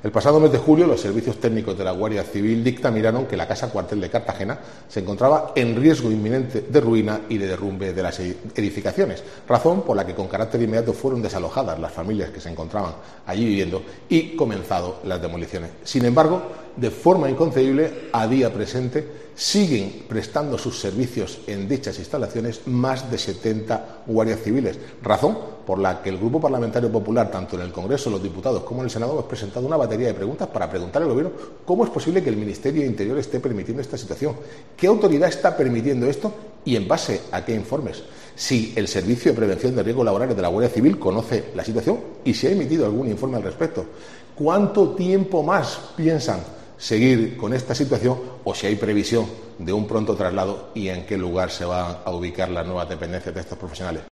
El pasado mes de julio, los servicios técnicos de la Guardia Civil dictaminaron que la casa cuartel de Cartagena se encontraba en riesgo inminente de ruina y de derrumbe de las edificaciones, razón por la que con carácter inmediato fueron desalojadas las familias que se encontraban allí viviendo y comenzado las demoliciones. Sin embargo, de forma inconcebible, a día presente siguen prestando sus servicios en dichas instalaciones más de 70 guardias civiles, razón por la que el Grupo Parlamentario Popular, tanto en el Congreso de los Diputados como en el Senado, hemos presentado una batería de preguntas para preguntar al Gobierno cómo es posible que el Ministerio de Interior esté permitiendo esta situación, qué autoridad está permitiendo esto y en base a qué informes, si el Servicio de Prevención de Riesgos Laborales de la Guardia Civil conoce la situación y si ha emitido algún informe al respecto, cuánto tiempo más piensan seguir con esta situación o si hay previsión de un pronto traslado y en qué lugar se van a ubicar las nuevas dependencias de estos profesionales.